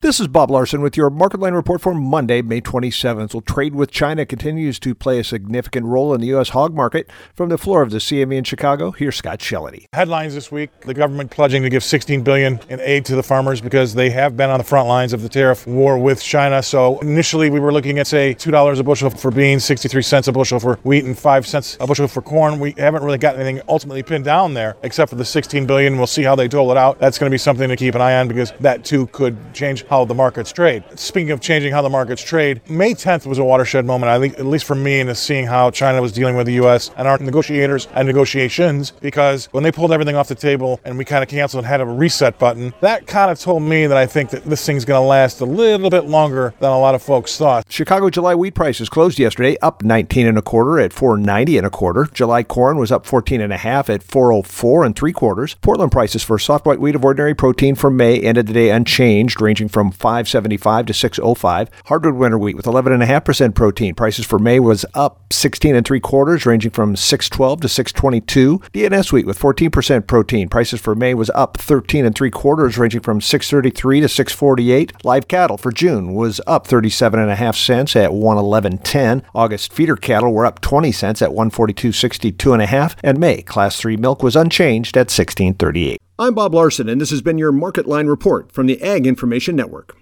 This is Bob Larson with your Market Line report for Monday, May 27th. Well, trade with China continues to play a significant role in the U.S. hog market. From the floor of the CME in Chicago, here's Scott Shelley. Headlines this week, the government pledging to give $16 billion in aid to the farmers because they have been on the front lines of the tariff war with China. So initially we were looking at, say, $2 a bushel for beans, 63 cents a bushel for wheat, and 5 cents a bushel for corn. We haven't really got anything ultimately pinned down there except for the $16 billion. We'll see how they dole it out. That's going to be something to keep an eye on because that too could change how the markets trade. Speaking of changing how the markets trade, May 10th was a watershed moment, I think, at least for me, in seeing how China was dealing with the U.S. and our negotiators and negotiations, because when they pulled everything off the table and we kind of canceled and had a reset button, that kind of told me that I think that this thing's going to last a little bit longer than a lot of folks thought. Chicago July wheat prices closed yesterday up 19 1/4 at $4.90 1/4. July corn was up 14 1/2 at $4.04 3/4. Portland prices for soft white wheat of ordinary protein for May ended the day unchanged, ranging from $5.75 to $6.05. Hardwood winter wheat with 11.5% protein. Prices for May was up 16 3/4, ranging from $6.12 to $6.22. DNS wheat with 14% protein. Prices for May was up 13 3/4, ranging from $6.33 to $6.48. Live cattle for June was up 37.5 cents at $111.10. August feeder cattle were up 20 cents at $142.62 1/2. And May Class 3 milk was unchanged at $16.38. I'm Bob Larson, and this has been your Market Line report from the Ag Information Network.